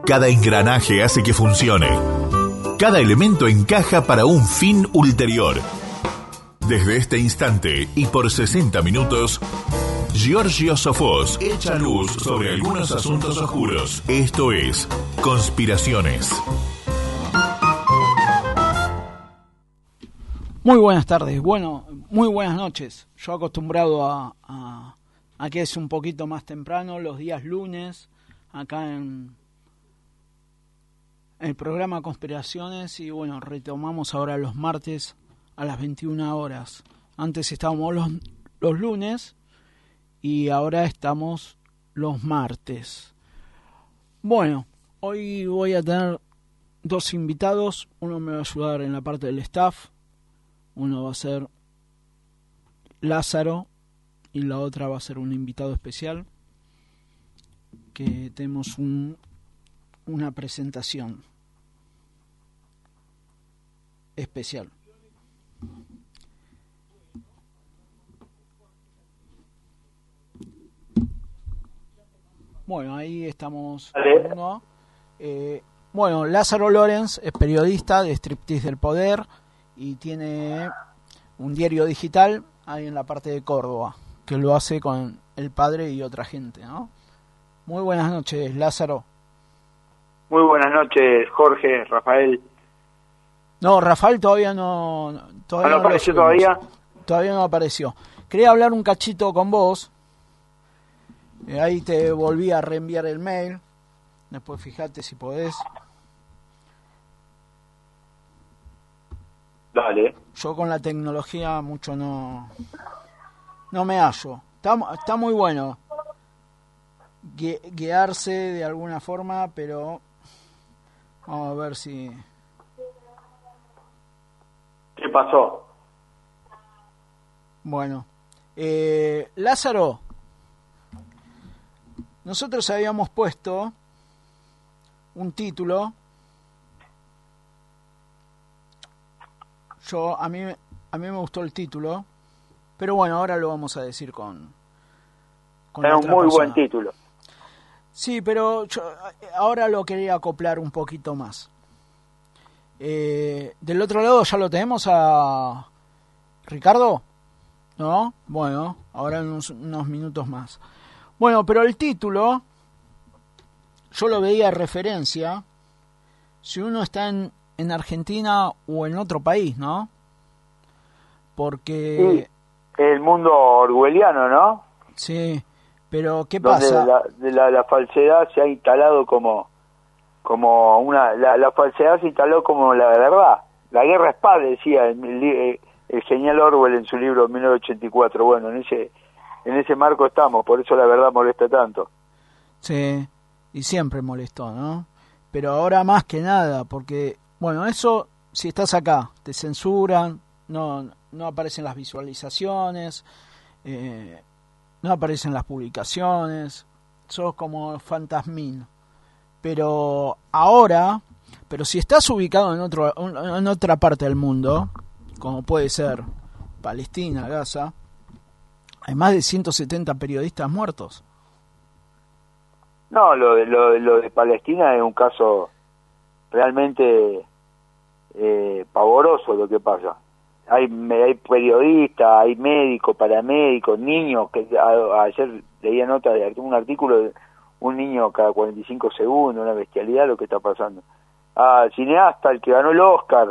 Cada engranaje hace que funcione. Cada elemento encaja para un fin ulterior. Desde este instante y por 60 minutos, Giorgio Sofós echa luz sobre algunos asuntos oscuros. Esto es Conspiraciones. Muy buenas tardes, muy buenas noches. Yo acostumbrado a que es un poquito más temprano, los días lunes, acá en el programa Conspiraciones, y bueno, retomamos ahora los martes a las 21 horas. Antes estábamos los lunes y ahora estamos los martes. Bueno, hoy voy a tener dos invitados. Uno me va a ayudar en la parte del staff. Uno va a ser Lázaro y la otra va a ser un invitado especial, que tenemos una presentación especial. Bueno, ahí estamos con uno. Bueno, Lázaro Lorenz es periodista de Striptease del Poder y tiene un diario digital ahí en la parte de Córdoba, que lo hace con el padre y otra gente, ¿no? Muy buenas noches, Lázaro. Muy buenas noches, Jorge, Rafael. No, Rafael todavía no apareció todavía. Todavía no apareció. Quería hablar un cachito con vos. Ahí te volví a reenviar el mail. Después fíjate si podés. Dale. Yo con la tecnología mucho no me hallo. Está muy bueno guiarse de alguna forma, pero vamos a ver si... ¿Qué pasó? Bueno, Lázaro, nosotros habíamos puesto un título. A mí me gustó el título, pero bueno, ahora lo vamos a decir con era un muy buen título. Sí, pero yo ahora lo quería acoplar un poquito más. Del otro lado ya lo tenemos a Ricardo, ¿no? Bueno, ahora en unos minutos más. Bueno, pero el título yo lo veía de referencia si uno está en Argentina o en otro país, ¿no? Porque... Sí, el mundo orwelliano, ¿no? Sí, pero ¿qué donde pasa? La falsedad se ha instalado como una... La falsedad se instaló como la verdad. La guerra es paz, decía el genial Orwell en su libro 1984. Bueno, en ese marco estamos, por eso la verdad molesta tanto. Sí, y siempre molestó, ¿no? Pero ahora más que nada, porque... Bueno, eso, si estás acá, te censuran, no aparecen las visualizaciones, no aparecen las publicaciones, sos como fantasmín. Pero si estás ubicado en otra parte del mundo, como puede ser Palestina, Gaza, hay más de 170 periodistas muertos. No, lo de Palestina es un caso realmente pavoroso lo que pasa. Hay periodistas, hay médicos, paramédicos, niños, que ayer leía nota de un artículo de un niño cada 45 segundos, una bestialidad lo que está pasando. Cineasta, el que ganó el Oscar,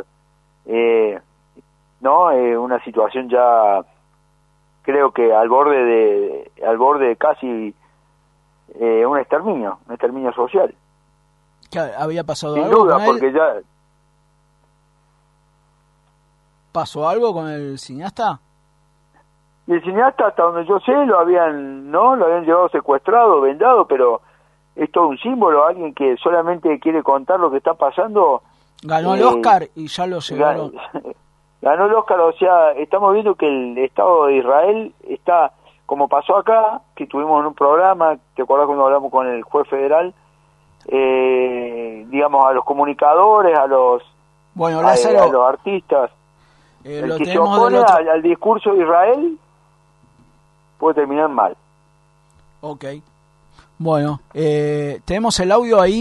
una situación ya creo que al borde de casi un exterminio social. ¿Había pasado Sin algo duda, con él? porque ya... ¿Pasó algo con el cineasta? Y el cineasta, hasta donde yo sé, lo habían llevado secuestrado, vendado, pero es todo un símbolo. Alguien que solamente quiere contar lo que está pasando. Ganó el Oscar y ya lo llevaron. Ganó el Oscar, o sea, estamos viendo que el Estado de Israel está, como pasó acá, que tuvimos en un programa, ¿te acuerdas cuando hablamos con el juez federal? Digamos, a los comunicadores, a los artistas. El que se opone al discurso de Israel puede terminar mal. Ok. Bueno, tenemos el audio ahí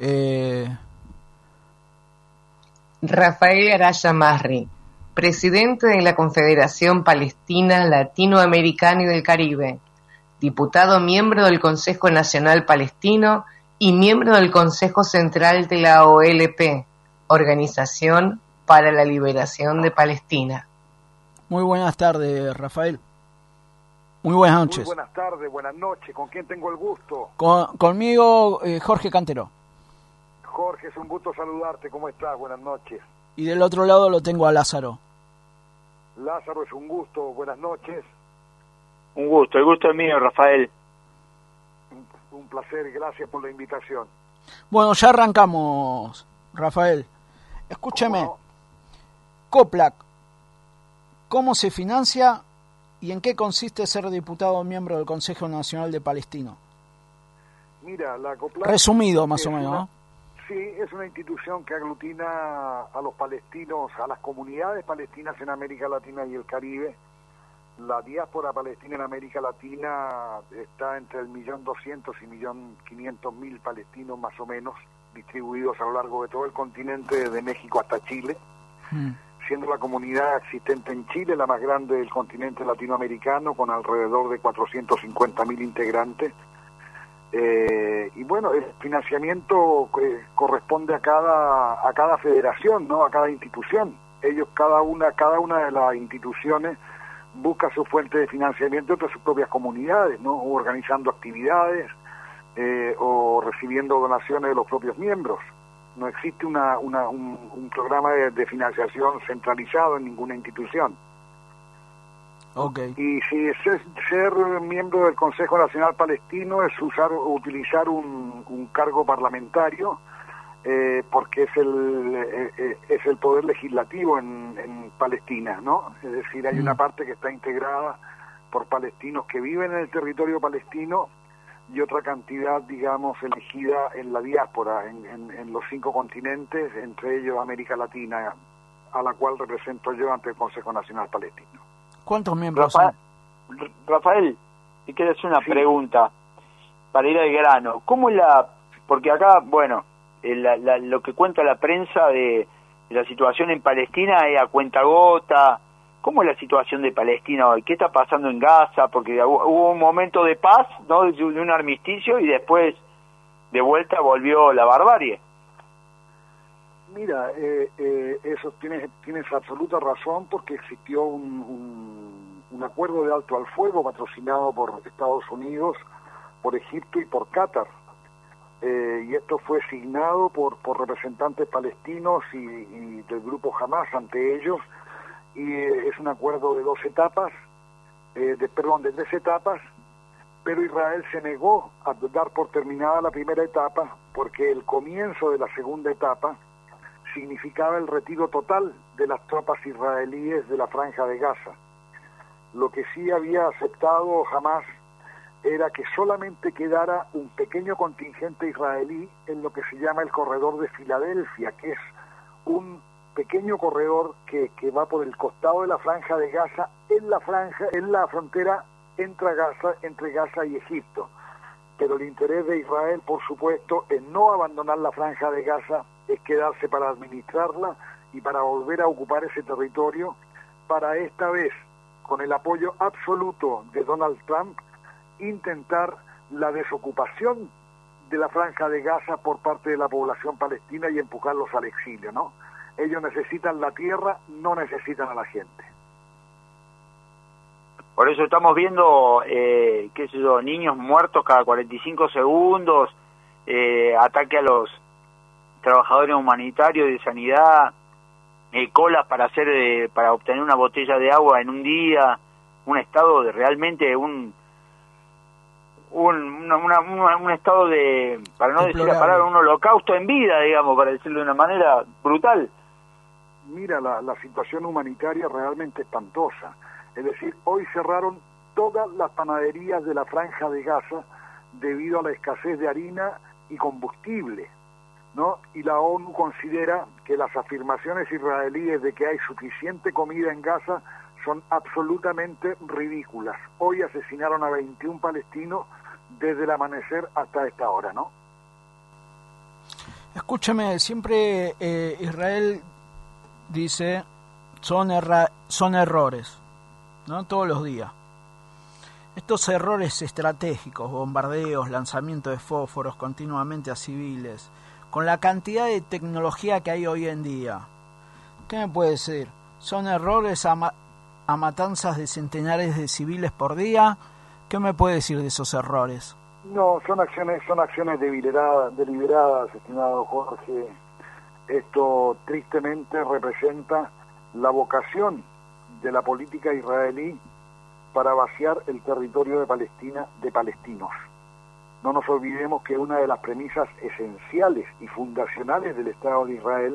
Rafael Araya Masri, presidente de la Confederación Palestina Latinoamericana y del Caribe, diputado miembro del Consejo Nacional Palestino y miembro del Consejo Central de la OLP, Organización para la Liberación de Palestina. Muy buenas tardes, Rafael. Muy buenas noches. Muy buenas tardes, buenas noches. ¿Con quién tengo el gusto? Conmigo, Jorge Cantero. Jorge, es un gusto saludarte. ¿Cómo estás? Buenas noches. Y del otro lado lo tengo a Lázaro. Lázaro, es un gusto. Buenas noches. Un gusto, el gusto es mío, Rafael. Un placer, gracias por la invitación. Bueno, ya arrancamos, Rafael. Escúcheme. ¿Cómo no? COPLAC, ¿cómo se financia y en qué consiste ser diputado miembro del Consejo Nacional de Palestino? Mira, la COPLAC... Resumido, más o menos, ¿no? Sí, es una institución que aglutina a los palestinos, a las comunidades palestinas en América Latina y el Caribe. La diáspora palestina en América Latina está entre el 1.200.000 y 1.500.000 palestinos más o menos, distribuidos a lo largo de todo el continente, desde México hasta Chile, siendo la comunidad existente en Chile la más grande del continente latinoamericano, con alrededor de 450.000 integrantes. Y bueno, el financiamiento corresponde a cada federación, ¿no? A cada institución. Ellos, cada una de las instituciones busca su fuente de financiamiento entre sus propias comunidades, ¿no? O organizando actividades o recibiendo donaciones de los propios miembros. No existe un programa de financiación centralizado en ninguna institución. Okay. Y si ser miembro del Consejo Nacional Palestino es utilizar un cargo parlamentario, porque es el poder legislativo en Palestina, ¿no? Es decir, hay una parte que está integrada por palestinos que viven en el territorio palestino y otra cantidad, digamos, elegida en la diáspora, en los 5 continentes, entre ellos América Latina, a la cual represento yo ante el Consejo Nacional Palestino. ¿Cuántos miembros son? Rafael, te quiero hacer una Sí. pregunta para ir al grano. ¿Cómo porque acá, bueno, lo que cuenta la prensa de la situación en Palestina es a cuentagota. ¿Cómo es la situación de Palestina hoy? ¿Qué está pasando en Gaza? Porque hubo un momento de paz, ¿no? De un armisticio, y después de vuelta volvió la barbarie. Mira, eso tienes absoluta razón, porque existió un acuerdo de alto al fuego patrocinado por Estados Unidos, por Egipto y por Qatar. Y esto fue signado por representantes palestinos y del grupo Hamas ante ellos, y es un acuerdo de 2 etapas, de 3 etapas, pero Israel se negó a dar por terminada la primera etapa, porque el comienzo de la segunda etapa significaba el retiro total de las tropas israelíes de la Franja de Gaza. Lo que sí había aceptado Hamas era que solamente quedara un pequeño contingente israelí en lo que se llama el corredor de Filadelfia, que es un pequeño corredor que va por el costado de la Franja de Gaza, en la frontera entre Gaza y Egipto. Pero el interés de Israel, por supuesto, en no abandonar la Franja de Gaza, es quedarse para administrarla y para volver a ocupar ese territorio, para esta vez, con el apoyo absoluto de Donald Trump, intentar la desocupación de la Franja de Gaza por parte de la población palestina y empujarlos al exilio, ¿no? Ellos necesitan la tierra, no necesitan a la gente. Por eso estamos viendo, qué sé yo, niños muertos cada 45 segundos, ataque a los trabajadores humanitarios de sanidad, colas para obtener una botella de agua en un día, un estado de realmente un estado de, para no decir la palabra, un holocausto en vida, digamos, para decirlo de una manera brutal. Mira, la situación humanitaria realmente espantosa. Es decir, hoy cerraron todas las panaderías de la Franja de Gaza debido a la escasez de harina y combustible, ¿no? Y la ONU considera que las afirmaciones israelíes de que hay suficiente comida en Gaza son absolutamente ridículas. Hoy asesinaron a 21 palestinos desde el amanecer hasta esta hora, ¿no? Escúchame, siempre Israel dice son errores, ¿no? Todos los días. Estos errores estratégicos, bombardeos, lanzamiento de fósforos continuamente a civiles, con la cantidad de tecnología que hay hoy en día, ¿qué me puede decir? ¿Son errores a matanzas de centenares de civiles por día? ¿Qué me puede decir de esos errores? No, son acciones deliberadas, estimado Jorge. Esto tristemente representa la vocación de la política israelí para vaciar el territorio de Palestina de palestinos. No nos olvidemos que una de las premisas esenciales y fundacionales del Estado de Israel,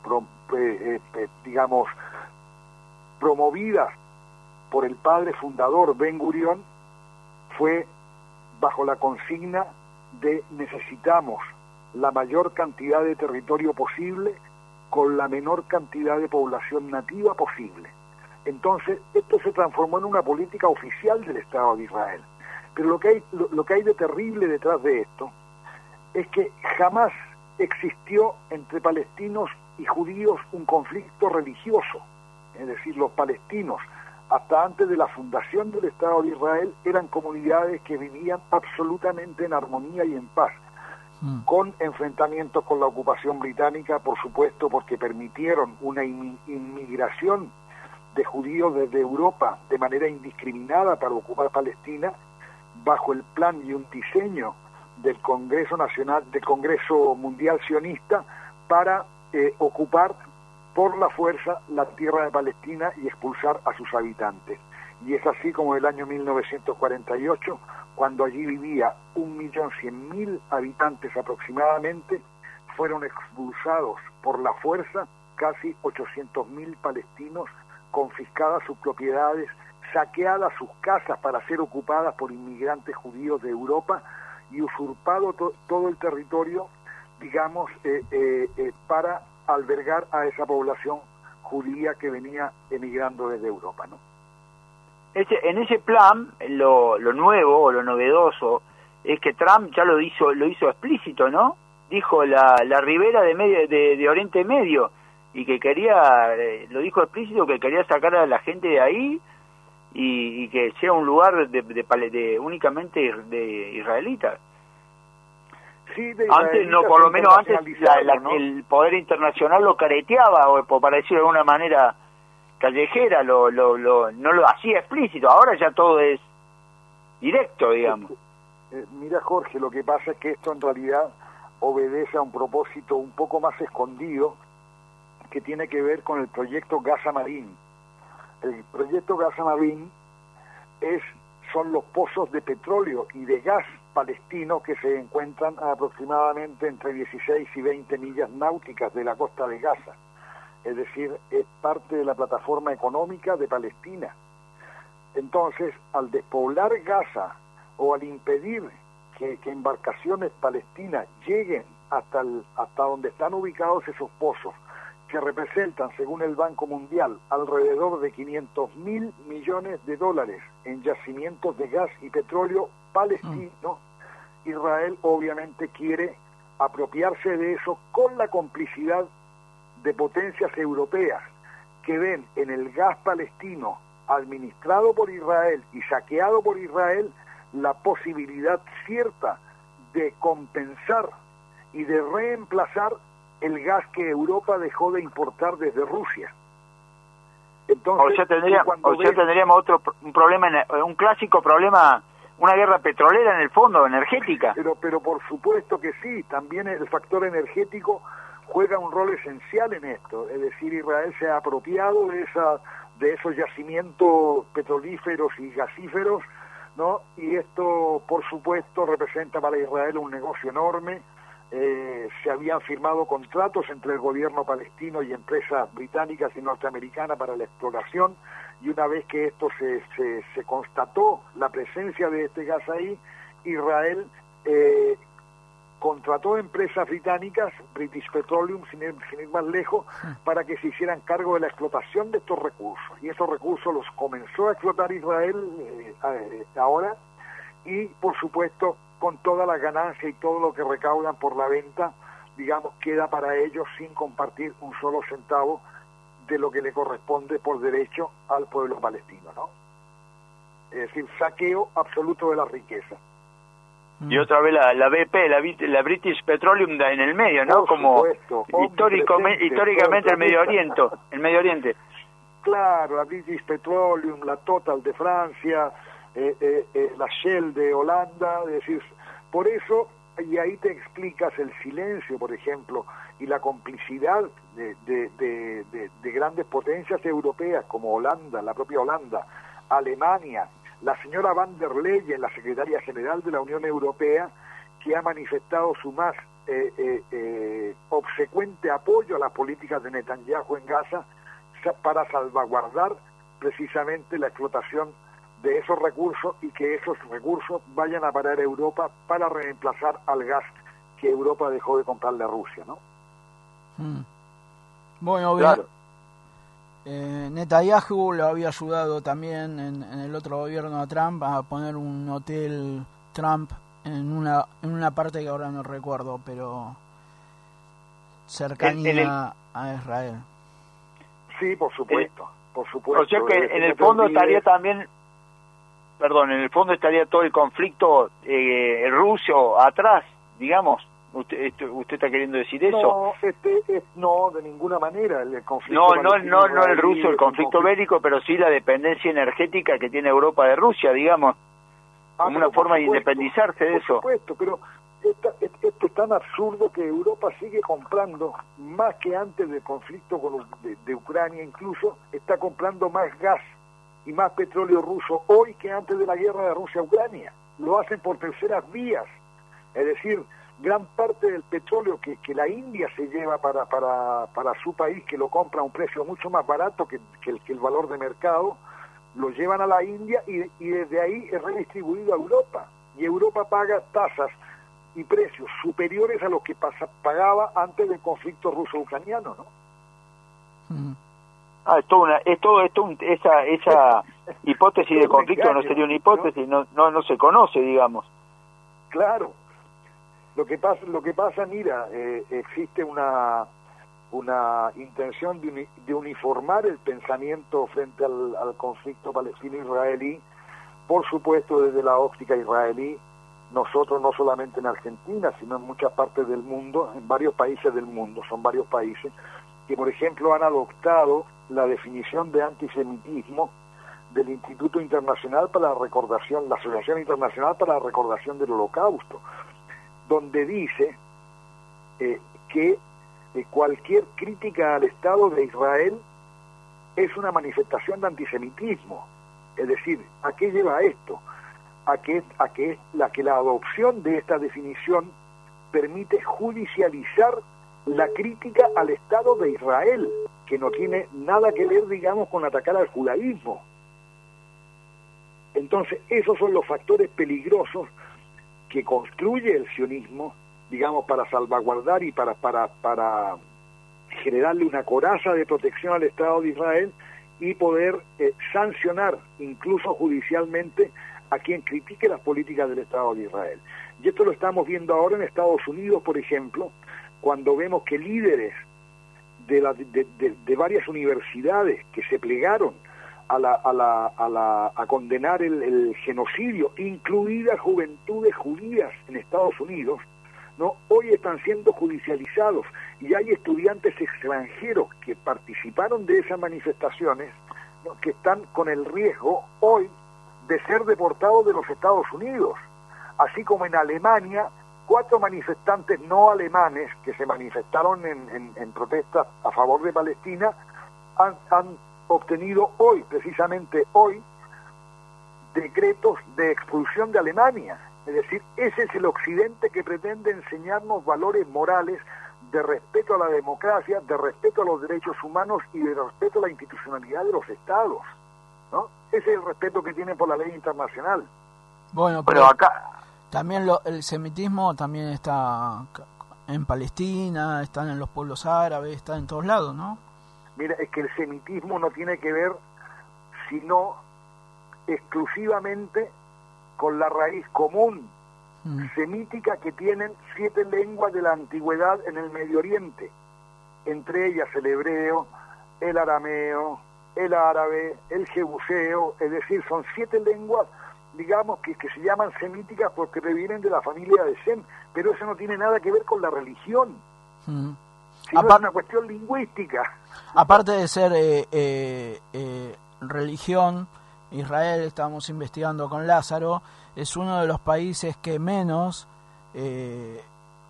promovidas por el padre fundador Ben Gurión, fue bajo la consigna de necesitamos la mayor cantidad de territorio posible con la menor cantidad de población nativa posible. Entonces, esto se transformó en una política oficial del Estado de Israel. Pero lo que hay de terrible detrás de esto es que jamás existió entre palestinos y judíos un conflicto religioso. Es decir, los palestinos, hasta antes de la fundación del Estado de Israel, eran comunidades que vivían absolutamente en armonía y en paz, con enfrentamientos con la ocupación británica, por supuesto, porque permitieron una inmigración de judíos desde Europa de manera indiscriminada para ocupar Palestina, bajo el plan y un diseño del Congreso Nacional, del Congreso Mundial Sionista, para ocupar por la fuerza la tierra de Palestina y expulsar a sus habitantes. Y es así como en el año 1948, cuando allí vivía 1.100.000 habitantes aproximadamente, fueron expulsados por la fuerza casi 800.000 palestinos, confiscadas sus propiedades, saqueadas sus casas para ser ocupadas por inmigrantes judíos de Europa y usurpado todo el territorio, digamos, para albergar a esa población judía que venía emigrando desde Europa, ¿no? En ese plan, lo nuevo o lo novedoso es que Trump ya lo hizo explícito, ¿no? Dijo la ribera de Oriente Medio, y que lo dijo explícito, que quería sacar a la gente de ahí y que sea un lugar de únicamente de israelitas. Sí, antes no, por lo menos antes ¿no? El poder internacional lo careteaba, o para decirlo de alguna manera callejera, no lo hacía explícito. Ahora ya todo es directo, digamos. Mira, Jorge, lo que pasa es que esto en realidad obedece a un propósito un poco más escondido, que tiene que ver con el proyecto Gaza Marine. El proyecto Gaza Marine son los pozos de petróleo y de gas palestinos que se encuentran aproximadamente entre 16 y 20 millas náuticas de la costa de Gaza. Es decir, es parte de la plataforma económica de Palestina. Entonces, al despoblar Gaza o al impedir que embarcaciones palestinas lleguen hasta donde están ubicados esos pozos, que representan, según el Banco Mundial, alrededor de 500.000 millones de dólares en yacimientos de gas y petróleo palestino, Israel obviamente quiere apropiarse de eso con la complicidad de potencias europeas que ven en el gas palestino administrado por Israel y saqueado por Israel la posibilidad cierta de compensar y de reemplazar el gas que Europa dejó de importar desde Rusia. Entonces, tendríamos un problema, un clásico problema, una guerra petrolera en el fondo, energética. Pero por supuesto que sí, también el factor energético juega un rol esencial en esto. Es decir, Israel se ha apropiado de esos yacimientos petrolíferos y gasíferos, ¿no? Y esto, por supuesto, representa para Israel un negocio enorme. Se habían firmado contratos entre el gobierno palestino y empresas británicas y norteamericanas para la exploración, y una vez que esto se constató la presencia de este gas ahí, Israel contrató empresas británicas, British Petroleum, sin ir más lejos, para que se hicieran cargo de la explotación de estos recursos. Y esos recursos los comenzó a explotar Israel ahora, y por supuesto con toda la ganancia y todo lo que recaudan por la venta digamos, queda para ellos sin compartir un solo centavo de lo que le corresponde por derecho al pueblo palestino, ¿no? Es decir, saqueo absoluto de la riqueza. Y otra vez la BP, la British Petroleum en el medio, ¿no? Por Como supuesto, históricamente el Medio Oriente. Claro, la British Petroleum, la Total de Francia, la Shell de Holanda, es decir, por eso, y ahí te explicas el silencio, por ejemplo, y la complicidad de grandes potencias europeas como Holanda, la propia Holanda, Alemania, la señora van der Leyen, la secretaria general de la Unión Europea, que ha manifestado su más obsecuente apoyo a las políticas de Netanyahu en Gaza para salvaguardar precisamente la explotación de esos recursos y que esos recursos vayan a parar a Europa para reemplazar al gas que Europa dejó de comprarle a Rusia, ¿no? Bueno, claro. Netanyahu lo había ayudado también en el otro gobierno a Trump a poner un hotel Trump en una parte que ahora no recuerdo, pero cercanía a Israel. Sí, por supuesto, por supuesto. O sea que en el fondo estaría también, en el fondo estaría todo el conflicto ruso atrás, digamos. ¿Usted está queriendo decir eso? No, de ninguna manera. El conflicto no el ruso, el conflicto bélico, pero sí la dependencia energética que tiene Europa de Rusia, digamos, como una forma de independizarse de eso. Por supuesto, pero esto es tan absurdo que Europa sigue comprando, más que antes del conflicto de Ucrania incluso, está comprando más gas y más petróleo ruso hoy que antes de la guerra de Rusia-Ucrania. Lo hacen por terceras vías, es decir, gran parte del petróleo que la India se lleva para su país, que lo compra a un precio mucho más barato que el valor de mercado, lo llevan a la India y desde ahí es redistribuido a Europa. Y Europa paga tasas y precios superiores a los que pagaba antes del conflicto ruso-ucraniano, ¿no? Esa hipótesis de conflicto no sería una hipótesis, no se conoce, digamos. Claro. Lo que pasa, mira, existe una intención de uniformar el pensamiento frente al conflicto palestino-israelí, por supuesto desde la óptica israelí. Nosotros no solamente en Argentina, sino en muchas partes del mundo, en varios países del mundo, son varios países, que por ejemplo han adoptado la definición de antisemitismo del Instituto Internacional para la Recordación, la Asociación Internacional para la Recordación del Holocausto, donde dice que cualquier crítica al Estado de Israel es una manifestación de antisemitismo. Es decir, ¿a qué lleva esto? A que la adopción de esta definición permite judicializar la crítica al Estado de Israel, que no tiene nada que ver, digamos, con atacar al judaísmo. Entonces, esos son los factores peligrosos que construye el sionismo, digamos, para salvaguardar y para generarle una coraza de protección al Estado de Israel y poder sancionar, incluso judicialmente, a quien critique las políticas del Estado de Israel. Y esto lo estamos viendo ahora en Estados Unidos, por ejemplo, cuando vemos que líderes de varias universidades que se plegaron a condenar el genocidio, incluidas juventudes judías en Estados Unidos, ¿no? Hoy están siendo judicializados y hay estudiantes extranjeros que participaron de esas manifestaciones, ¿no? Que están con el riesgo hoy de ser deportados de los Estados Unidos, así como en Alemania 4 manifestantes no alemanes que se manifestaron en protestas a favor de Palestina han obtenido hoy, precisamente hoy, decretos de expulsión de Alemania. Es decir, ese es el occidente que pretende enseñarnos valores morales de respeto a la democracia, de respeto a los derechos humanos y de respeto a la institucionalidad de los estados, ¿no? Ese es el respeto que tienen por la ley internacional. Bueno, pero acá también el semitismo también está en Palestina, están en los pueblos árabes, está en todos lados, ¿no? Mira, es que el semitismo no tiene que ver sino exclusivamente con la raíz común semítica que tienen 7 lenguas de la antigüedad en el Medio Oriente, entre ellas el hebreo, el arameo, el árabe, el jebuseo, es decir, son 7 lenguas, digamos, que se llaman semíticas porque provienen de la familia de Sem, pero eso no tiene nada que ver con la religión, sino es una cuestión lingüística. Aparte de ser religión, Israel, estábamos investigando con Lázaro, es uno de los países que menos que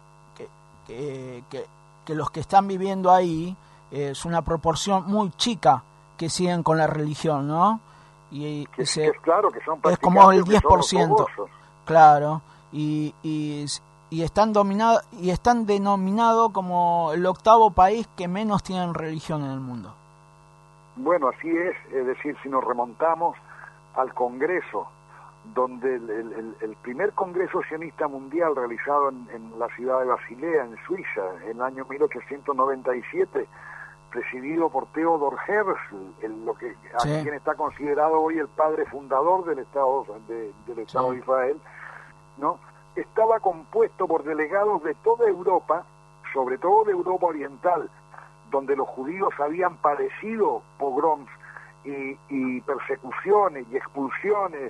los que están viviendo ahí, es una proporción muy chica que siguen con la religión, ¿no? Y claro, que son es como el 10%, claro, y están denominados como el 8º país que menos tienen religión en el mundo. Bueno, así es decir, si nos remontamos al Congreso, donde el primer Congreso Sionista Mundial realizado en la ciudad de Basilea, en Suiza, en el año 1897, presidido por Theodor Herzl, quien está considerado hoy el padre fundador del Estado de Israel, ¿no? Estaba compuesto por delegados de toda Europa, sobre todo de Europa Oriental, donde los judíos habían padecido pogroms y persecuciones y expulsiones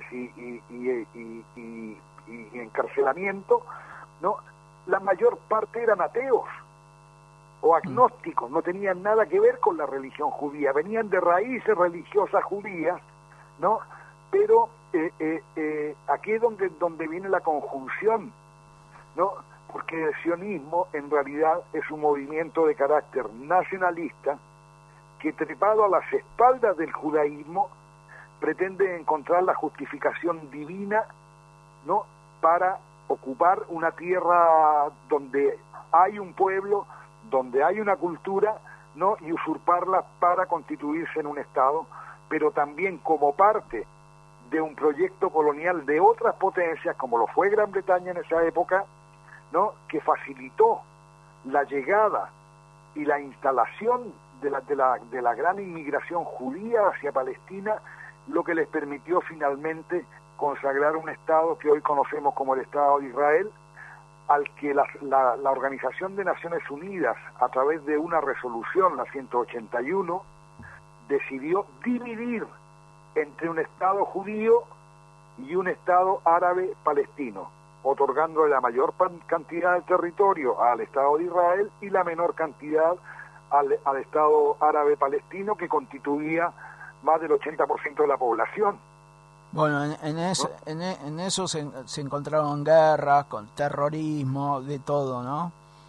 y encarcelamiento, ¿no? La mayor parte eran ateos o agnósticos, no tenían nada que ver con la religión judía, venían de raíces religiosas judías, ¿no? Pero aquí es donde viene la conjunción, ¿no? Porque el sionismo en realidad es un movimiento de carácter nacionalista que, trepado a las espaldas del judaísmo, pretende encontrar la justificación divina, ¿no? Para ocupar una tierra donde hay un pueblo, donde hay una cultura, ¿no? Y usurparla para constituirse en un Estado, pero también como parte de un proyecto colonial de otras potencias, como lo fue Gran Bretaña en esa época, ¿no? Que facilitó la llegada y la instalación de la gran inmigración judía hacia Palestina, lo que les permitió finalmente consagrar un Estado que hoy conocemos como el Estado de Israel, al que la Organización de Naciones Unidas, a través de una resolución, la 181, decidió dividir entre un Estado judío y un Estado árabe palestino, otorgándole la mayor cantidad de territorio al Estado de Israel y la menor cantidad al Estado árabe palestino, que constituía más del 80% de la población. Bueno, en eso se encontraron guerras, con terrorismo, de todo, ¿no?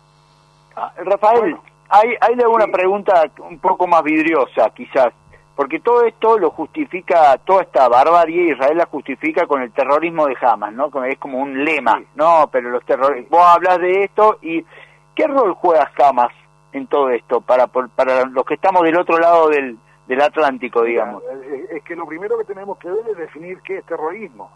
Rafael, bueno, hay alguna pregunta un poco más vidriosa, quizás, porque todo esto lo justifica, toda esta barbarie, Israel la justifica con el terrorismo de Hamas, ¿no? Es como un lema, sí. No, pero los terroristas, vos hablas de esto, y ¿qué rol juega Hamas en todo esto para los que estamos del otro lado del Atlántico, digamos? Es que lo primero que tenemos que ver es definir qué es terrorismo.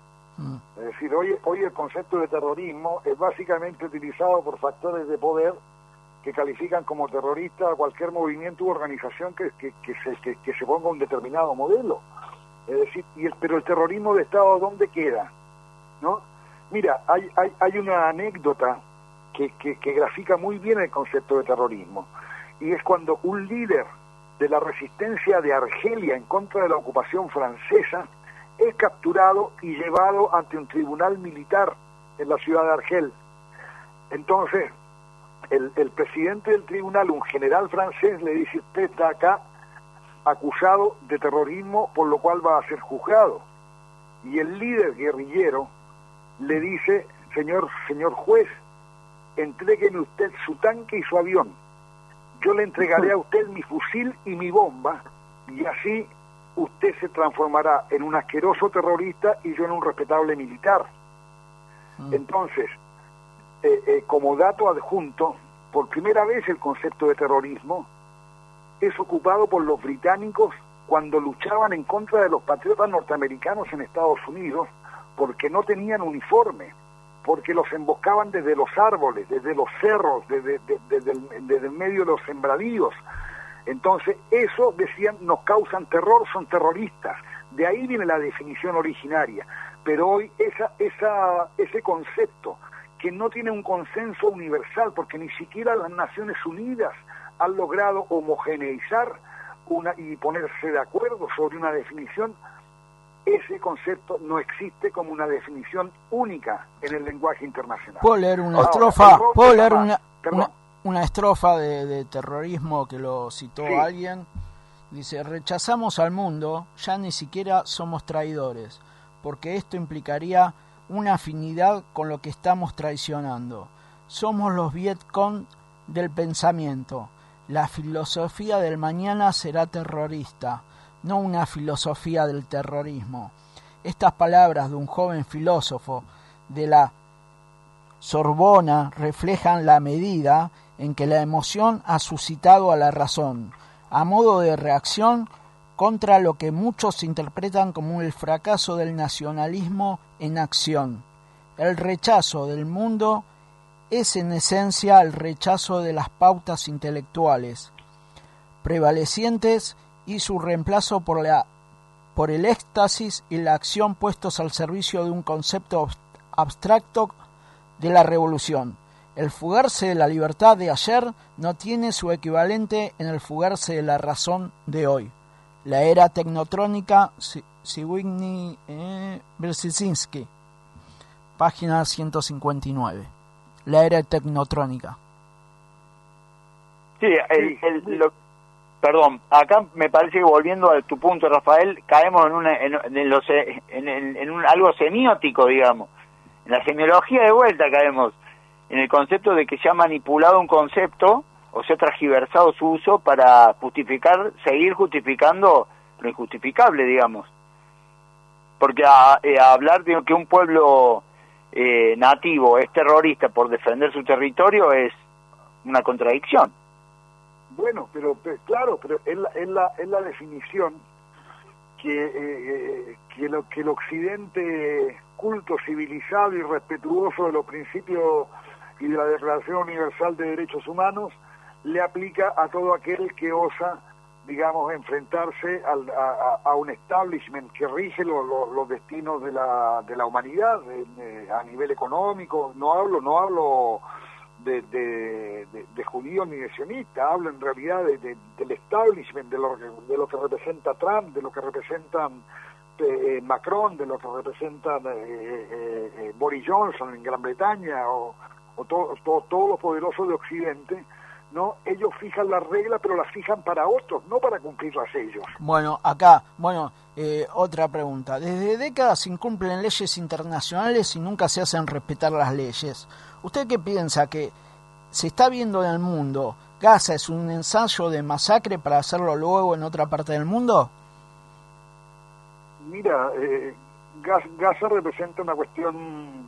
Es decir, hoy el concepto de terrorismo es básicamente utilizado por factores de poder que califican como terrorista a cualquier movimiento u organización que se ponga un determinado modelo. Es decir, pero el terrorismo de Estado, ¿dónde queda? ¿No? Mira, hay una anécdota que grafica muy bien el concepto de terrorismo, y es cuando un líder de la resistencia de Argelia en contra de la ocupación francesa es capturado y llevado ante un tribunal militar en la ciudad de Argel. Entonces, el presidente del tribunal, un general francés, le dice: usted está acá acusado de terrorismo, por lo cual va a ser juzgado. Y el líder guerrillero le dice: señor juez, entrégueme usted su tanque y su avión. Yo le entregaré a usted mi fusil y mi bomba, y así usted se transformará en un asqueroso terrorista y yo en un respetable militar. Entonces, como dato adjunto, por primera vez el concepto de terrorismo es ocupado por los británicos cuando luchaban en contra de los patriotas norteamericanos en Estados Unidos, porque no tenían uniforme, porque los emboscaban desde los árboles, desde los cerros, desde el medio de los sembradíos. Entonces, eso, decían, nos causan terror, son terroristas. De ahí viene la definición originaria. Pero hoy ese concepto, que no tiene un consenso universal, porque ni siquiera las Naciones Unidas han logrado homogeneizar y ponerse de acuerdo sobre una definición, ese concepto no existe como una definición única en el lenguaje internacional. ¿Puedo leer una una estrofa de terrorismo que lo citó sí. alguien? Dice: rechazamos al mundo, ya ni siquiera somos traidores, porque esto implicaría una afinidad con lo que estamos traicionando. Somos los Vietcong del pensamiento. La filosofía del mañana será terrorista, no una filosofía del terrorismo. Estas palabras de un joven filósofo de la Sorbona reflejan la medida en que la emoción ha suscitado a la razón, a modo de reacción contra lo que muchos interpretan como el fracaso del nacionalismo en acción. El rechazo del mundo es en esencia el rechazo de las pautas intelectuales prevalecientes y su reemplazo por el éxtasis y la acción puestos al servicio de un concepto abstracto de la revolución. El fugarse de la libertad de ayer no tiene su equivalente en el fugarse de la razón de hoy. La era tecnotrónica, Zbigniew Brzezinski, página 159. La era tecnotrónica. Sí, perdón, acá me parece que, volviendo a tu punto, Rafael, caemos en algo semiótico, digamos. En la semiología de vuelta caemos en el concepto de que se ha manipulado un concepto o se ha transgiversado su uso para seguir justificando lo injustificable, digamos. Porque hablar de que un pueblo nativo es terrorista por defender su territorio es una contradicción. Bueno, pero es la definición que el Occidente culto, civilizado y respetuoso de los principios y de la Declaración Universal de Derechos Humanos le aplica a todo aquel que osa, digamos, enfrentarse a un establishment que rige los destinos de la humanidad a nivel económico. No hablo de judío ni de sionista, hablo en realidad del establishment, de lo que representa Trump, de lo que representan Macron, de lo que representan Boris Johnson en Gran Bretaña o todos los poderosos de Occidente, ¿no? Ellos fijan las reglas, pero las fijan para otros, no para cumplirlas ellos. Bueno, otra pregunta. Desde décadas se incumplen leyes internacionales y nunca se hacen respetar las leyes. ¿Usted qué piensa? ¿Que se está viendo en el mundo Gaza es un ensayo de masacre para hacerlo luego en otra parte del mundo? Mira, Gaza representa una cuestión,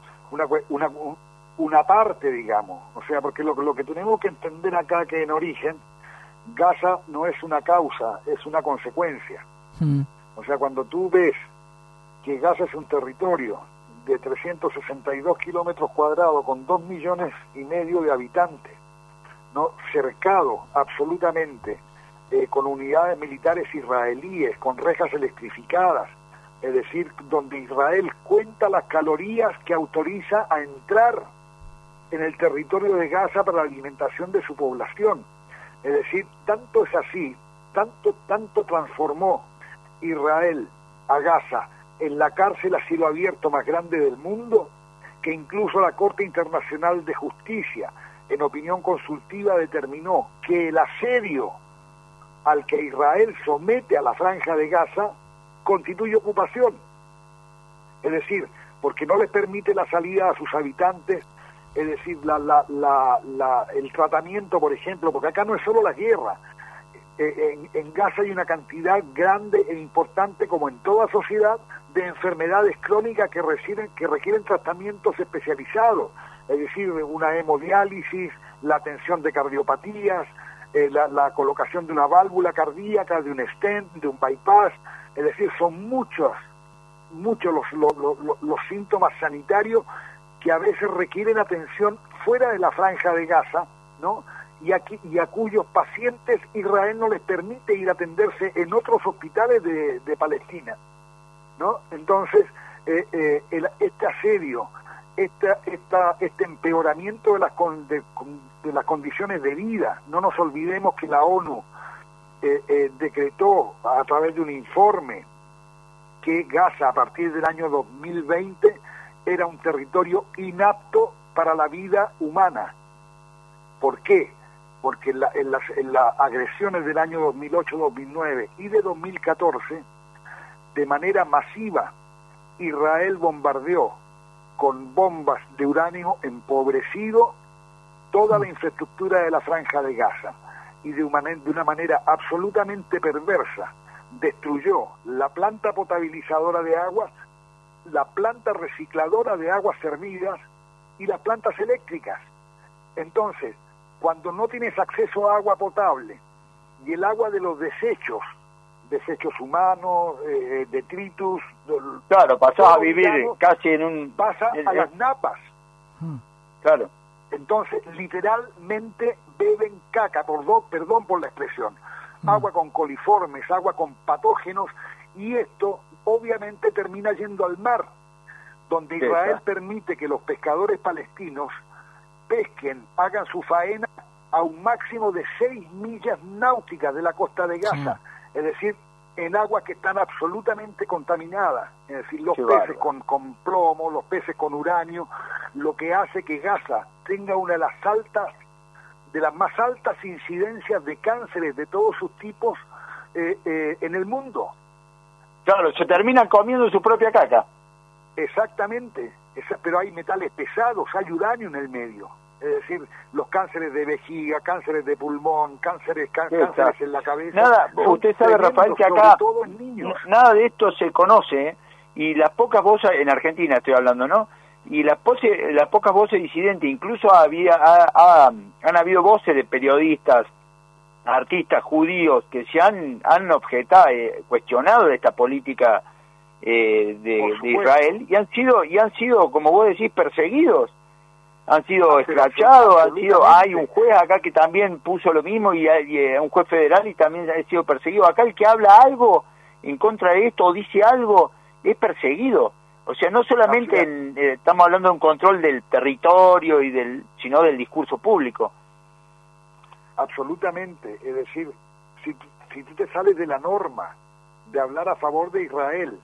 una parte, digamos. O sea, porque lo que tenemos que entender acá, que en origen Gaza no es una causa, es una consecuencia. O sea, cuando tú ves que Gaza es un territorio de 362 kilómetros cuadrados con 2,5 millones de habitantes, ¿no? Cercado absolutamente, con unidades militares israelíes, con rejas electrificadas, es decir, donde Israel cuenta las calorías que autoriza a entrar en el territorio de Gaza para la alimentación de su población. Es decir, tanto es así, tanto transformó Israel a Gaza en la cárcel a cielo abierto más grande del mundo, que incluso la Corte Internacional de Justicia, en opinión consultiva, determinó que el asedio al que Israel somete a la Franja de Gaza constituye ocupación. Es decir, porque no les permite la salida a sus habitantes, es decir, el tratamiento, por ejemplo, porque acá no es solo la guerra. En Gaza hay una cantidad grande e importante, como en toda sociedad, de enfermedades crónicas que requieren tratamientos especializados, es decir, una hemodiálisis, la atención de cardiopatías, la colocación de una válvula cardíaca, de un stent, de un bypass. Es decir, son muchos los síntomas sanitarios que a veces requieren atención fuera de la Franja de Gaza, ¿no? Y a cuyos pacientes Israel no les permite ir a atenderse en otros hospitales de Palestina, ¿no? Entonces, este asedio, este empeoramiento de las condiciones de vida. No nos olvidemos que la ONU decretó a través de un informe que Gaza a partir del año 2020 era un territorio inapto para la vida humana. ¿Por qué? Porque en las agresiones del año 2008, 2009 y de 2014, de manera masiva, Israel bombardeó con bombas de uranio empobrecido toda la infraestructura de la Franja de Gaza, y de una manera absolutamente perversa destruyó la planta potabilizadora de aguas, la planta recicladora de aguas servidas y las plantas eléctricas. Entonces, cuando no tienes acceso a agua potable y el agua de los desechos humanos, detritus... Claro, pasás a vivir casi en un... Pasa a las napas. Claro. Entonces, literalmente beben caca, perdón por la expresión. Agua con coliformes, agua con patógenos, y esto obviamente termina yendo al mar, donde Israel permite que los pescadores palestinos pesquen, hagan su faena a un máximo de 6 millas náuticas de la costa de Gaza, es decir, en aguas que están absolutamente contaminadas, es decir, los peces con plomo, los peces con uranio, lo que hace que Gaza tenga una de las más altas incidencias de cánceres de todos sus tipos en el mundo. Claro, se terminan comiendo su propia caca. Exactamente, pero hay metales pesados, hay uranio en el medio. Es decir, los cánceres de vejiga, cánceres de pulmón, cánceres en la cabeza. Nada, usted sabe, Rafael, que acá todo en niños. Nada de esto se conoce, y las pocas voces, en Argentina estoy hablando, ¿no? Y las pocas voces disidentes, incluso han habido voces de periodistas, artistas judíos que se han objetado, cuestionado esta política de Israel, y han sido, como vos decís, perseguidos. Han sido escrachados, hay un juez acá que también puso lo mismo, y un juez federal, y también ha sido perseguido. Acá el que habla algo en contra de esto o dice algo es perseguido. O sea, no solamente estamos hablando de un control del territorio sino del discurso público. Absolutamente. Es decir, si tú te sales de la norma de hablar a favor de Israel,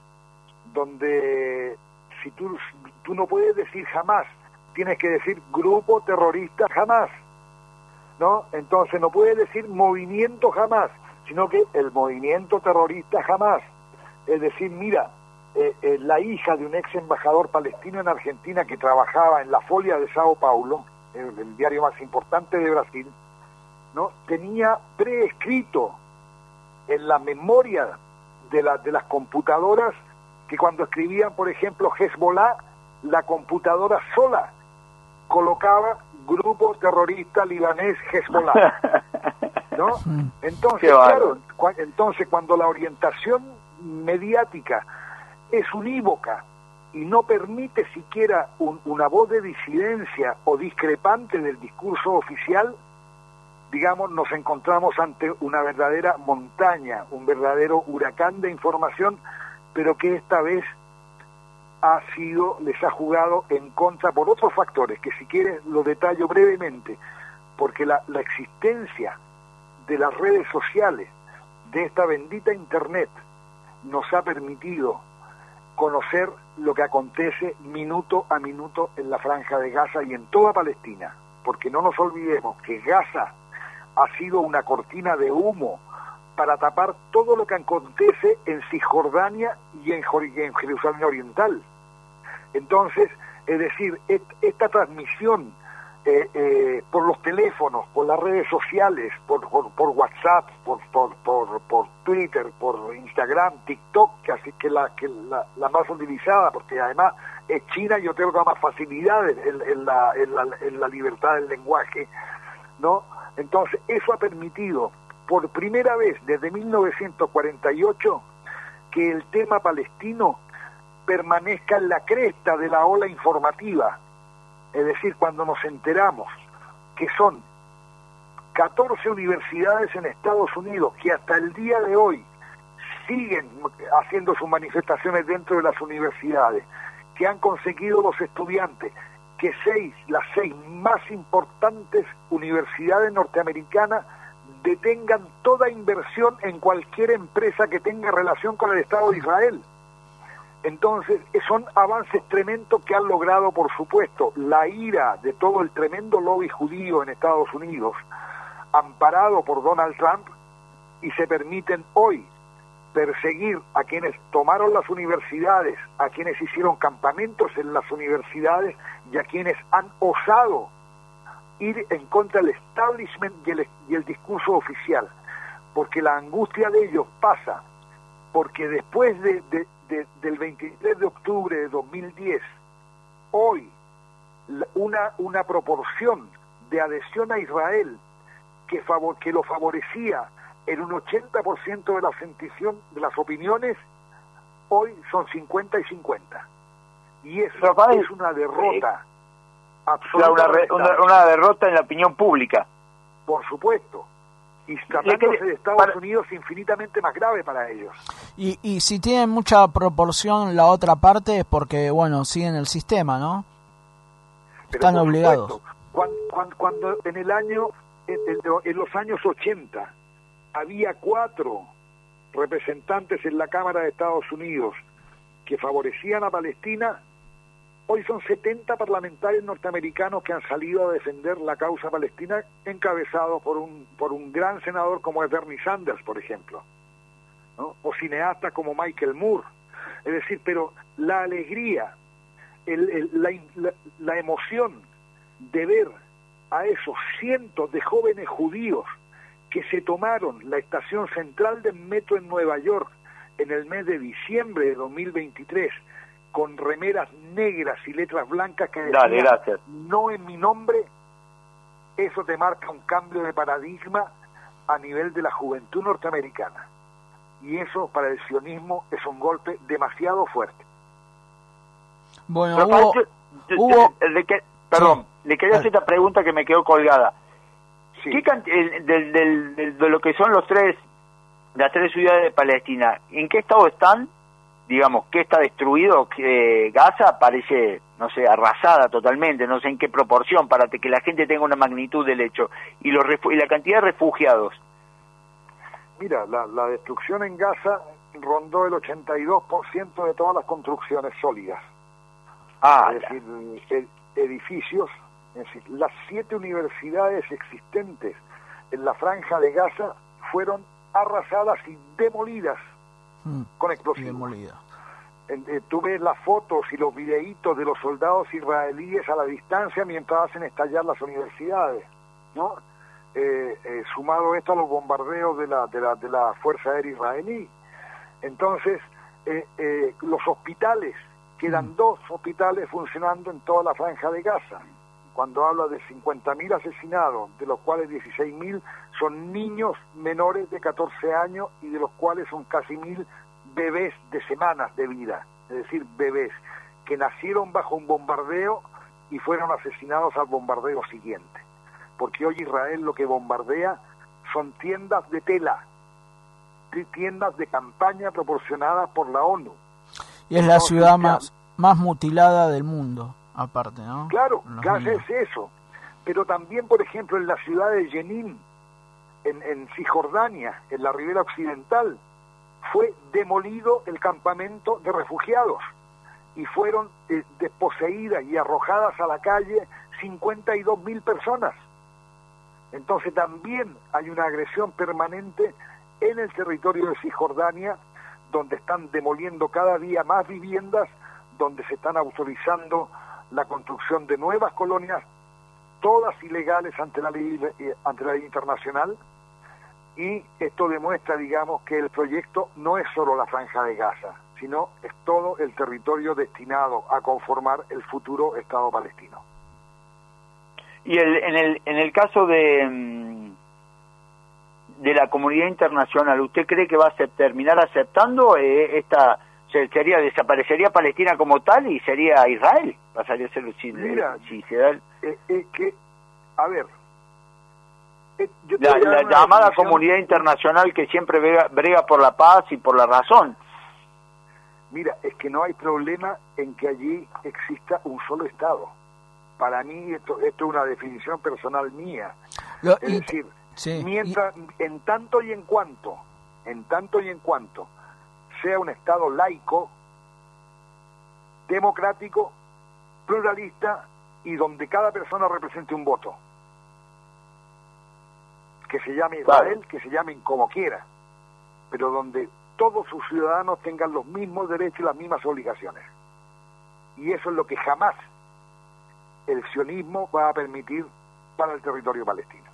donde si tú no puedes decir jamás, tienes que decir grupo terrorista jamás, ¿no? Entonces no puedes decir movimiento jamás, sino que el movimiento terrorista jamás. Es decir, mira, la hija de un ex embajador palestino en Argentina que trabajaba en la Folha de Sao Paulo, el diario más importante de Brasil, ¿no? Tenía preescrito en la memoria de las computadoras que cuando escribían, por ejemplo, Hezbollah, la computadora sola colocaba grupo terrorista libanés Hezbollah, ¿no? Entonces, claro, entonces cuando la orientación mediática es unívoca y no permite siquiera una voz de disidencia o discrepante del discurso oficial, digamos, nos encontramos ante una verdadera montaña, un verdadero huracán de información, pero que esta vez les ha jugado en contra por otros factores, que si quieres lo detallo brevemente, porque la existencia de las redes sociales, de esta bendita Internet, nos ha permitido conocer lo que acontece minuto a minuto en la Franja de Gaza y en toda Palestina, porque no nos olvidemos que Gaza ha sido una cortina de humo para tapar todo lo que acontece en Cisjordania y en Jerusalén Oriental. Entonces, es decir, esta transmisión por los teléfonos, por las redes sociales, por WhatsApp, por Twitter, por Instagram, TikTok, que la más utilizada, porque además es China y otorga más facilidades en la libertad del lenguaje, ¿no? Entonces, eso ha permitido, por primera vez desde 1948, que el tema palestino permanezca en la cresta de la ola informativa. Es decir, cuando nos enteramos que son 14 universidades en Estados Unidos que hasta el día de hoy siguen haciendo sus manifestaciones dentro de las universidades, que han conseguido los estudiantes, que las 6 más importantes universidades norteamericanas detengan toda inversión en cualquier empresa que tenga relación con el Estado de Israel. Entonces, son avances tremendos que han logrado, por supuesto, la ira de todo el tremendo lobby judío en Estados Unidos, amparado por Donald Trump, y se permiten hoy perseguir a quienes tomaron las universidades, a quienes hicieron campamentos en las universidades y a quienes han osado ir en contra del establishment y el discurso oficial, porque la angustia de ellos pasa porque después del 23 de octubre de 2010, hoy una proporción de adhesión a Israel que lo favorecía en un 80% de las opiniones, hoy son 50 y 50. Y eso Rafael, es una derrota absoluta. Una derrota en la opinión pública. Por supuesto. Y tratándose de Estados Unidos, infinitamente más grave para ellos. Y si tienen mucha proporción la otra parte es porque, bueno, siguen el sistema, ¿no? Pero están obligados. Cuando en los años 80 había 4 representantes en la Cámara de Estados Unidos que favorecían a Palestina, hoy son 70 parlamentarios norteamericanos que han salido a defender la causa palestina, encabezados por un gran senador como es Bernie Sanders, por ejemplo, ¿no? O cineastas como Michael Moore. Es decir, pero la alegría, la emoción de ver a esos cientos de jóvenes judíos que se tomaron la estación central del metro en Nueva York en el mes de diciembre de 2023, con remeras negras y letras blancas que decían "no en mi nombre", eso te marca un cambio de paradigma a nivel de la juventud norteamericana. Y eso para el sionismo es un golpe demasiado fuerte. Bueno, le quería hacer esta pregunta que me quedó colgada. Sí. De lo que son las 3 ciudades de Palestina, ¿en qué estado están? Digamos, ¿qué está destruido? Gaza parece, no sé, arrasada totalmente, no sé en qué proporción, para que la gente tenga una magnitud del hecho. Y la cantidad de refugiados. Mira, la destrucción en Gaza rondó el 82% de todas las construcciones sólidas. Es decir, edificios, es decir, las 7 universidades existentes en la franja de Gaza fueron arrasadas y demolidas con explosivos. Tú ves las fotos y los videitos de los soldados israelíes a la distancia mientras hacen estallar las universidades, ¿no? Sumado esto a los bombardeos de la Fuerza Aérea Israelí. Entonces, los hospitales, quedan 2 hospitales funcionando en toda la franja de Gaza. Cuando habla de 50.000 asesinados, de los cuales 16.000 son niños menores de 14 años y de los cuales son casi 1.000 bebés de semanas de vida, es decir, bebés que nacieron bajo un bombardeo y fueron asesinados al bombardeo siguiente. Porque hoy Israel lo que bombardea son tiendas de tela, tiendas de campaña proporcionadas por la ONU. Y es la ciudad más mutilada del mundo, aparte, ¿no? Claro, Gaza es eso. Pero también, por ejemplo, en la ciudad de Jenin, en Cisjordania, en la ribera occidental, fue demolido el campamento de refugiados y fueron desposeídas y arrojadas a la calle 52.000 personas. Entonces también hay una agresión permanente en el territorio de Cisjordania, donde están demoliendo cada día más viviendas, donde se están autorizando la construcción de nuevas colonias, todas ilegales ante la ley internacional, y esto demuestra, digamos, que el proyecto no es solo la franja de Gaza, sino es todo el territorio destinado a conformar el futuro Estado palestino. Y en el caso de la comunidad internacional, ¿usted cree que va a terminar aceptando desaparecería Palestina como tal y sería Israel? Pasaría a ser si se da la llamada comunidad internacional que siempre brega por la paz y por la razón. Mira, es que no hay problema en que allí exista un solo Estado. Para mí esto es una definición personal mía. Es decir, mientras, en tanto y en cuanto sea un Estado laico, democrático, pluralista y donde cada persona represente un voto. Que se llame Israel, que se llamen como quiera, pero donde todos sus ciudadanos tengan los mismos derechos y las mismas obligaciones. Y eso es lo que jamás el sionismo va a permitir para el territorio palestino.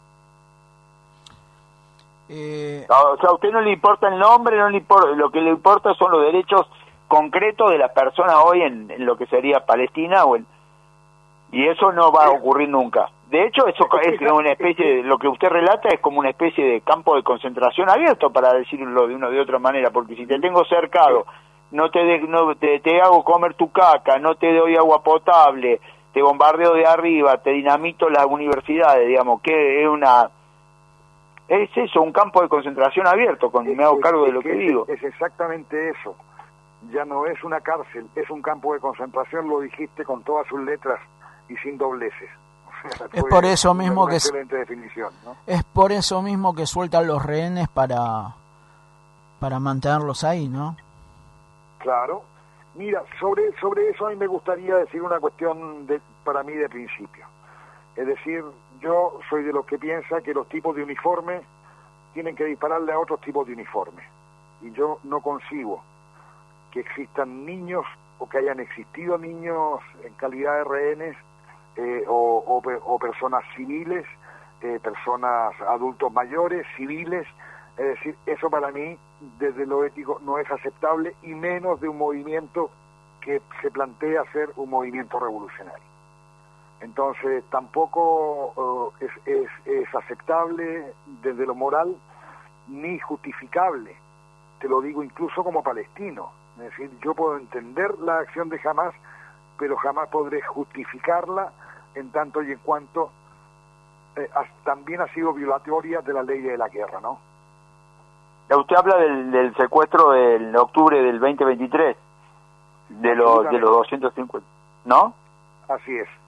O sea, a usted no le importa el nombre, no le importa, lo que le importa son los derechos concretos de las personas hoy en lo que sería Palestina, y eso no va a ocurrir nunca. De hecho, eso es una especie de, lo que usted relata es como una especie de campo de concentración abierto, para decirlo de otra manera, porque si te tengo cercado, no te hago comer tu caca, no te doy agua potable, te bombardeo de arriba, te dinamito las universidades, digamos, que es eso, un campo de concentración abierto, me hago cargo de lo que digo. Es exactamente eso. Ya no es una cárcel, es un campo de concentración, lo dijiste con todas sus letras y sin dobleces. Es por eso mismo que excelente definición, ¿no? Es por eso mismo que sueltan los rehenes para mantenerlos ahí, ¿no? Claro. Mira, sobre eso a mí me gustaría decir una cuestión para mí de principio. Es decir, yo soy de los que piensa que los tipos de uniforme tienen que dispararle a otros tipos de uniforme. Y yo no concibo que existan niños o que hayan existido niños en calidad de rehenes o personas civiles, personas adultos mayores, civiles. Es decir, eso para mí, desde lo ético, no es aceptable, y menos de un movimiento que se plantea ser un movimiento revolucionario. Entonces, tampoco es aceptable desde lo moral, ni justificable. Te lo digo incluso como palestino. Es decir, yo puedo entender la acción de Hamás, pero jamás podré justificarla en tanto y en cuanto también ha sido violatoria de la ley de la guerra, ¿no? Usted habla del secuestro del octubre del 2023, de los 250, ¿no? Así es.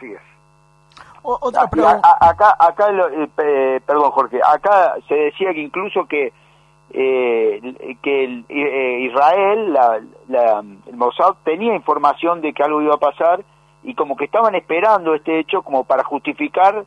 Otra pregunta. Acá perdón, Jorge, acá se decía que incluso que Israel, el Mossad, tenía información de que algo iba a pasar, y como que estaban esperando este hecho como para justificar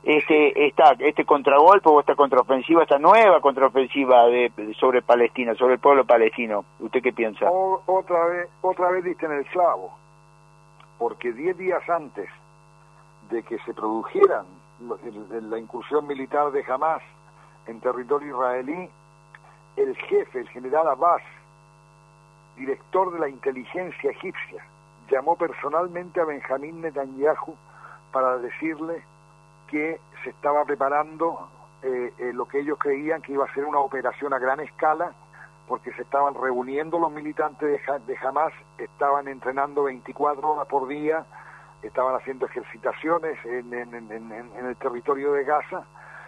este contragolpe o esta contraofensiva, esta nueva contraofensiva sobre Palestina, sobre el pueblo palestino. ¿Usted qué piensa? Otra vez diste en el clavo, porque 10 días antes de que se produjera la incursión militar de Hamás en territorio israelí, el jefe, el general Abbas, director de la inteligencia egipcia, llamó personalmente a Benjamín Netanyahu para decirle que se estaba preparando lo que ellos creían que iba a ser una operación a gran escala, porque se estaban reuniendo los militantes de Hamás, estaban entrenando 24 horas por día, estaban haciendo ejercitaciones en el territorio de Gaza,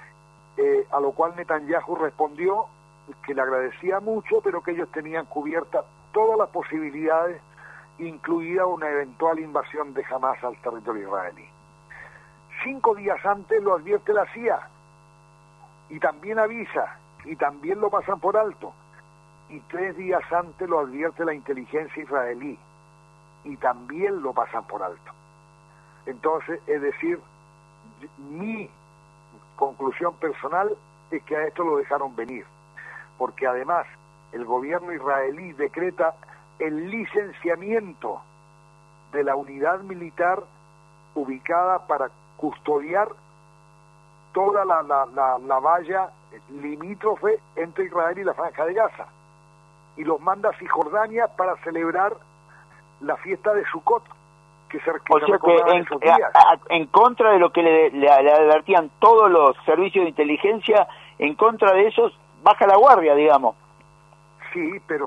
a lo cual Netanyahu respondió que le agradecía mucho, pero que ellos tenían cubiertas todas las posibilidades, incluida una eventual invasión de Hamás al territorio israelí. 5 días antes lo advierte la CIA, y también avisa, y también lo pasan por alto, y 3 días antes lo advierte la inteligencia israelí, y también lo pasan por alto. Entonces, es decir, mi conclusión personal es que a esto lo dejaron venir, porque además el gobierno israelí decreta el licenciamiento de la unidad militar ubicada para custodiar toda la valla limítrofe entre Israel y la Franja de Gaza, y los manda a Cisjordania para celebrar la fiesta de Sukkot, que se recordaba en esos días. En contra de lo que le advertían todos los servicios de inteligencia, en contra de esos, baja la guardia, digamos. Sí, pero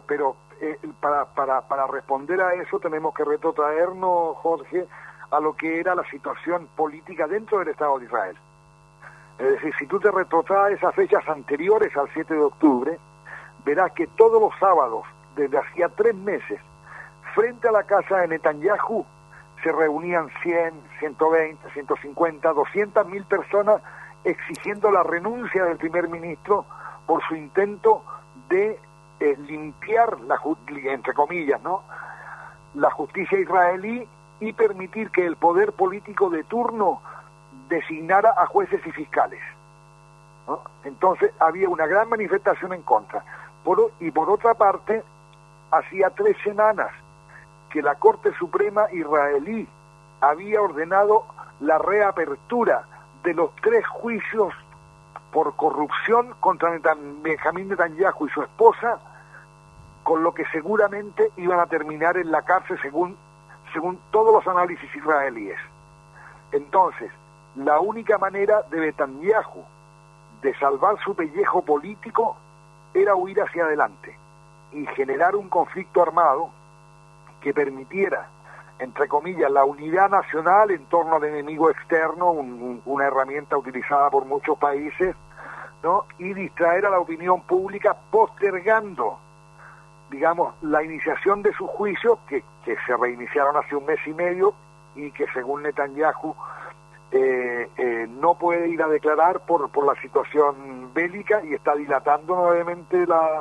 para responder a eso tenemos que retrotraernos, Jorge, a lo que era la situación política dentro del Estado de Israel. Es decir, si tú te retrotraes a fechas anteriores al 7 de octubre, verás que todos los sábados desde hacía 3 meses, frente a la casa de Netanyahu, se reunían 100, 120, 150, 200.000 personas exigiendo la renuncia del primer ministro por su intento de limpiar, entre comillas, ¿no?, la justicia israelí y permitir que el poder político de turno designara a jueces y fiscales, ¿no? Entonces había una gran manifestación en contra. Y por otra parte, hacía 3 semanas que la Corte Suprema israelí había ordenado la reapertura de los 3 juicios por corrupción contra Benjamín Netanyahu y su esposa, con lo que seguramente iban a terminar en la cárcel según todos los análisis israelíes. Entonces, la única manera de Netanyahu de salvar su pellejo político era huir hacia adelante y generar un conflicto armado que permitiera, entre comillas, la unidad nacional en torno al enemigo externo, una herramienta utilizada por muchos países, ¿no?, y distraer a la opinión pública postergando, digamos, la iniciación de sus juicios, que se reiniciaron hace 1 mes y medio y que según Netanyahu no puede ir a declarar por la situación bélica y está dilatando nuevamente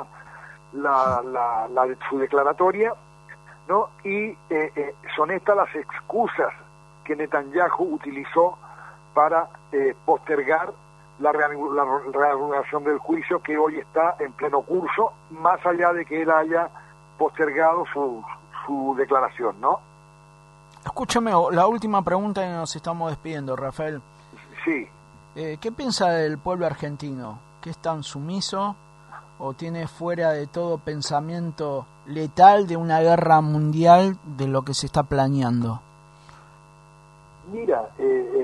su declaratoria, ¿no? Y son estas las excusas que Netanyahu utilizó para postergar la reanudación del juicio, que hoy está en pleno curso, más allá de que él haya postergado su declaración, ¿no? Escúchame, la última pregunta y nos estamos despidiendo, Rafael. Sí. ¿Qué piensa del pueblo argentino? ¿Que es tan sumiso o tiene fuera de todo pensamiento letal de una guerra mundial de lo que se está planeando? Mira,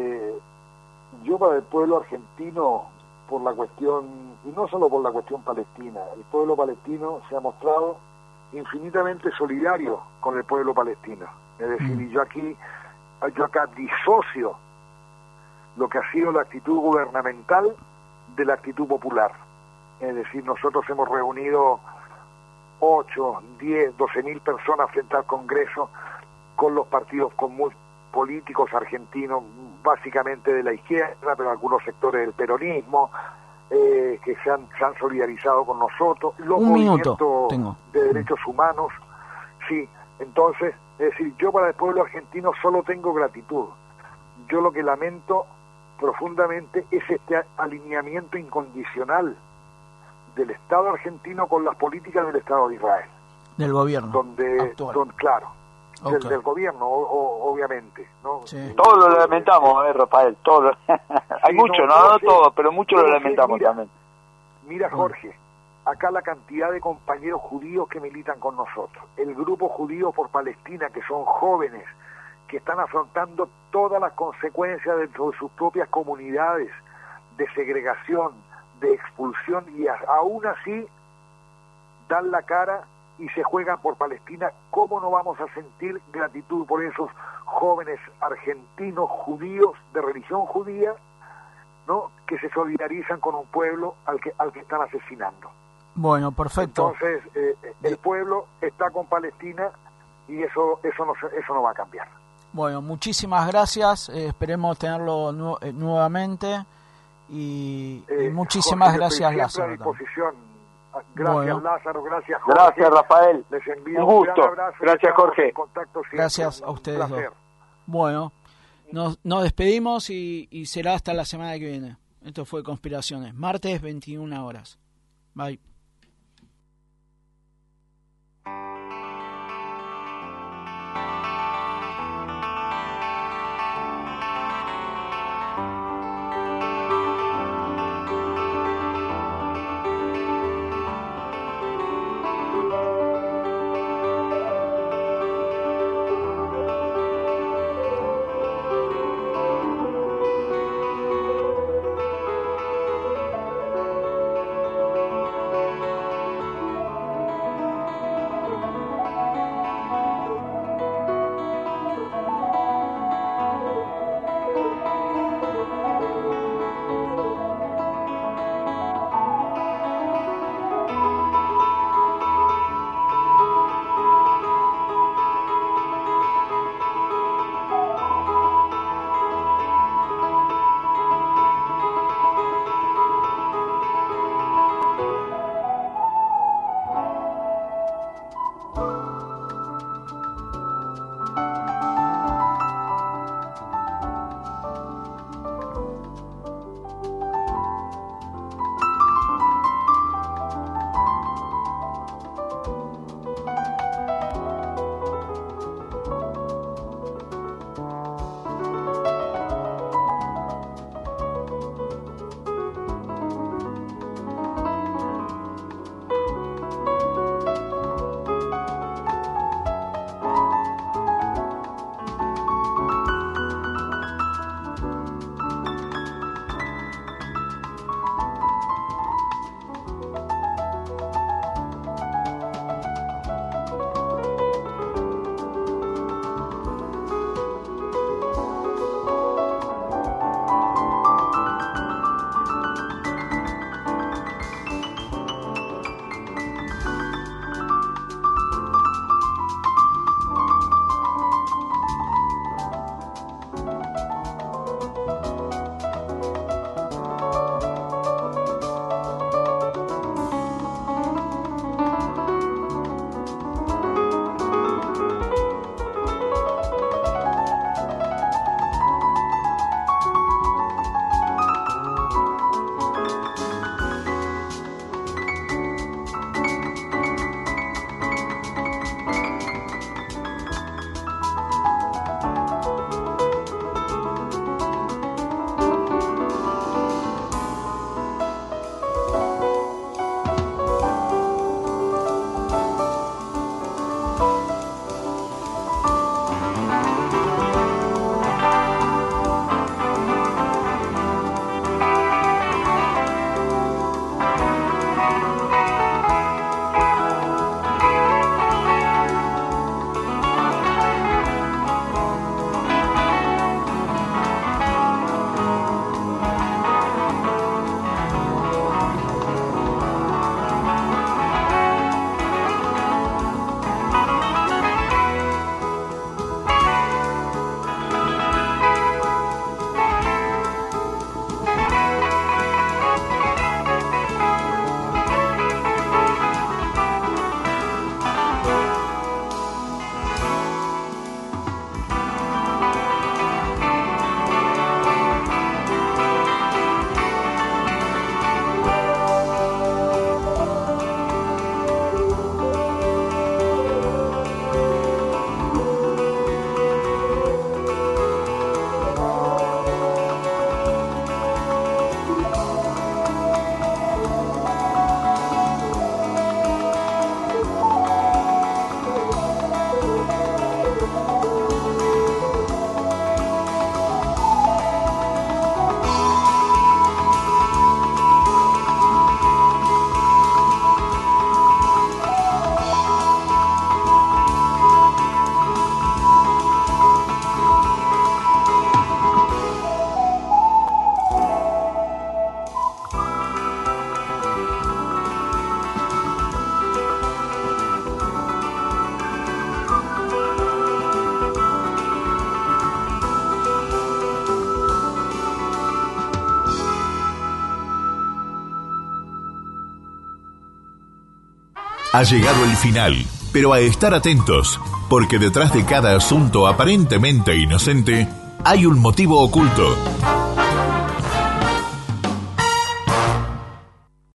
yo para el pueblo argentino, por la cuestión, y no solo por la cuestión palestina, el pueblo palestino se ha mostrado infinitamente solidario con el pueblo palestino. Es decir, y yo acá disocio lo que ha sido la actitud gubernamental de la actitud popular. Es decir, nosotros hemos reunido 8, 10, 12.000 personas frente al Congreso con los partidos políticos argentinos, básicamente de la izquierda, pero algunos sectores del peronismo, que se han solidarizado con nosotros, los movimientos de derechos humanos. Sí, entonces, es decir, yo para el pueblo argentino solo tengo gratitud. Yo lo que lamento profundamente es este alineamiento incondicional del Estado argentino con las políticas del Estado de Israel. Del gobierno actual. Claro, okay. del gobierno, obviamente, ¿no? Sí. Todos lo lamentamos, Rafael, todos. Hay mucho, no todos, pero muchos lo lamentamos también. Mira, Jorge, acá la cantidad de compañeros judíos que militan con nosotros, el grupo judío por Palestina, que son jóvenes, que están afrontando todas las consecuencias dentro de sus propias comunidades, de segregación, de expulsión, y aún así dan la cara y se juegan por Palestina. ¿Cómo no vamos a sentir gratitud por esos jóvenes argentinos judíos de religión judía, ¿no?, que se solidarizan con un pueblo al que están asesinando? Bueno, perfecto. Entonces, el pueblo está con Palestina y eso no va a cambiar. Bueno, muchísimas gracias. Esperemos tenerlo nuevamente y muchísimas Jorge, gracias, Lázaro. A disposición. Gracias, bueno. Lázaro, gracias, Jorge. Gracias, Rafael. Les envío un gusto. Un gran abrazo. Gracias, Jorge. Gracias a ustedes dos. Bueno, nos despedimos y será hasta la semana que viene. Esto fue Conspiraciones, martes 21 horas. Bye. Ha llegado el final, pero a estar atentos, porque detrás de cada asunto aparentemente inocente hay un motivo oculto.